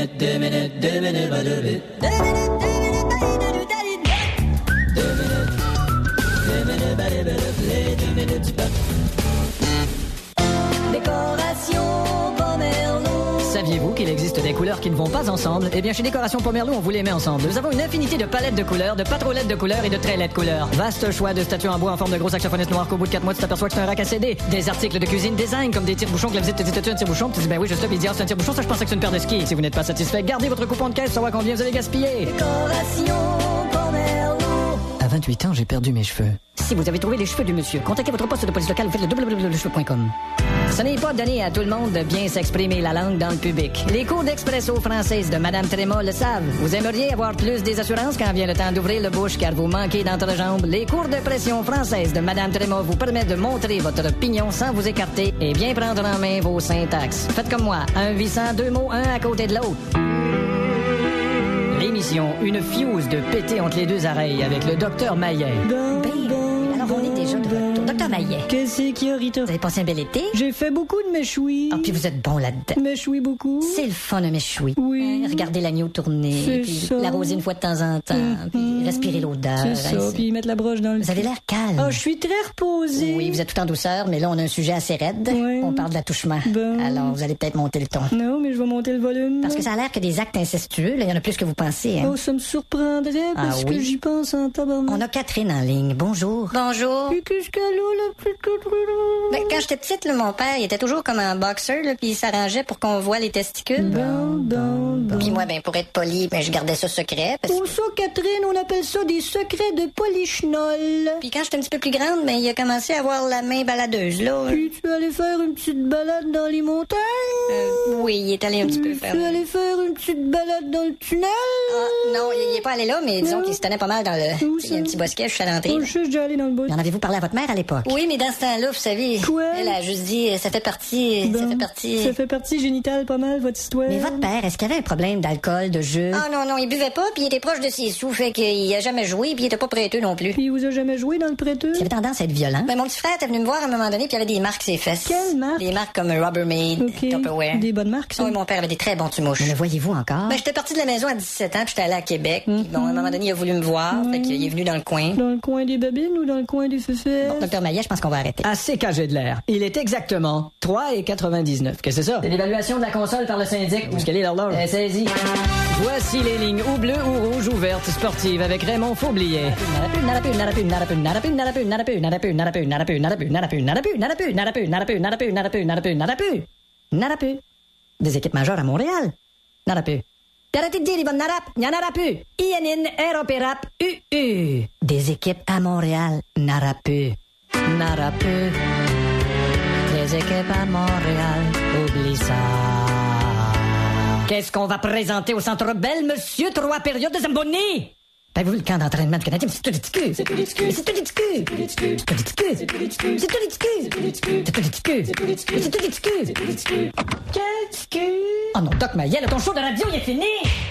Décoration Pomerleau. Saviez-vous qu'il existe des couleurs qui ne vont pas ensemble? Eh bien, chez Décoration Pomerleau, on vous les met ensemble. Nous avons une infinité de palettes de couleurs, de pas trop laides de couleurs et de très laides couleurs. Vaste choix de statues en bois en forme de gros saxophoniste noir qu'au bout de 4 mois, tu t'aperçois que c'est un rack à CD. Des articles de cuisine design comme des tire-bouchons que la visite te dit t'as-tu un tire-bouchon? Tu dis ben oui, je sais, puis il dit ah, c'est un tire-bouchon, ça je pensais que c'est une paire de skis. Si vous n'êtes pas satisfait, gardez votre coupon de caisse, savoir combien vous allez gaspiller. Décoration Pomerleau. À 28 ans, j'ai perdu mes cheveux. Si vous avez trouvé les cheveux du monsieur, contactez votre poste de police locale ou faites le www.cheveux.com. Ce n'est pas donné à tout le monde de bien s'exprimer la langue dans le public. Les cours d'expresso française de Madame Tréma le savent. Vous aimeriez avoir plus des assurances quand vient le temps d'ouvrir le bouche car vous manquez d'entrejambe. Les cours de pression française de Madame Tréma vous permettent de montrer votre pignon sans vous écarter et bien prendre en main vos syntaxes. Faites comme moi, 1-800, 2 mots, un à côté de l'autre. L'émission Une fuse de péter entre les deux oreilles avec le docteur Maillet. Alors, on est déjà de retour. Docteur Maillet, Qu'est-ce qu'il y a, Rita? vous avez passé un bel été? J'ai fait beaucoup de méchouis. Ah, puis vous êtes bon là-dedans. Méchouis beaucoup. C'est le fun, un méchoui. Oui. Regardez l'agneau tourner, C'est puis ça. l'arroser une fois de temps en temps, puis respirer l'odeur. C'est ça, Hein, puis mettre la broche dans le... Vous avez l'air calme. Ah, je suis très reposée. Oui, vous êtes tout en douceur, mais là, on a un sujet assez raide. Ouais. On parle de l'attouchement. Bon. Alors, vous allez peut-être monter le ton. Non, mais je vais monter le volume. Parce que ça a l'air que des actes incestueux, là, il y en a plus que vous pensez. Hein. Oh, ça me surprendrait parce Ah que oui? j'y pense en tabarnak. On a Catherine en ligne. Bonjour. Bonjour. Puis qu'est-ce qu'elle a, la petite Catherine? Ben, quand j'étais petite, là, mon père, il était toujours comme un boxeur, là, puis il s'arrangeait pour qu'on voit les testicules. Bon. Puis moi, ben, pour être poli, ben, je gardais ça secret. Parce... Pour ça, Catherine, on appelle ça des secrets de polichinelle. Puis quand j'étais un petit peu plus grande, ben, il a commencé à avoir la main baladeuse, là. Puis tu es allé faire une petite balade dans les montagnes? Oui, il est allé un petit peu Puis faire... tu es allé faire une petite balade dans le tunnel? Ah, non, il est pas allé là, mais disons Non. qu'il se tenait pas mal dans le... Où Il y a un ça? petit bosquet, je suis à l'entrée. Oh, là. je suis déjà allé dans le bout. Mais en avez-vous parlé à votre mère à l'époque? Oui, mais dans ce temps-là, vous savez... Quoi? Elle a juste dit, ça fait partie... Bon. Ça fait partie... Ça fait partie génitale pas mal, votre histoire. Mais votre père, est-ce qu'il avait un problème d'alcool, de jeu? Ah non, il buvait pas, puis il était proche de ses sous, fait qu'il a jamais joué, puis il était pas prêteux non plus. Puis il vous a jamais joué dans le prêteux? Il avait tendance à être violent. Ben, mon petit frère était venu me voir à un moment donné, puis il avait des marques sur ses fesses. Quelles marques? Des marques comme Rubbermaid, OK. Tupperware. Des bonnes marques, ça? Oui, mon père avait des très bons tumouches. Mais le voyez-vous encore? Ben, j'étais partie de la maison à 17 ans, puis j'étais allée à Québec. Puis bon, à un moment donné, il a voulu me voir, fait qu'il est venu dans le coin. Dans le coin des babines ou dans le coin des féfés? Bon, docteur Maillet, je pense qu'on va arrêter. Assez cagé de l'air. Il est exactement 3,99. Qu'est-ce que c'est ça? C'est l'évaluation de la console par le syndic. Où est-ce qu'elle est l'horloge? Saisie. Voici les lignes ou bleues ou rouges ouvertes sportives avec Raymond Faublier. Des équipes majeures à Montréal. Narapu. Des équipes à Montréal. Narapu. Narapu. Des équipes à Montréal. Oublie ça. Qu'est-ce qu'on va présenter au Centre Bell, monsieur? 3 périodes de Zamboni? Avez-vous vu le camp d'entraînement du Canadien? C'est tout du cul. C'est tout du cul. C'est tout du cul. C'est tout du cul. C'est tout du cul. C'est tout du cul. C'est tout du cul. C'est tout du cul. Quel cul? Oh non, Doc Maillet, ton show de radio, il est fini!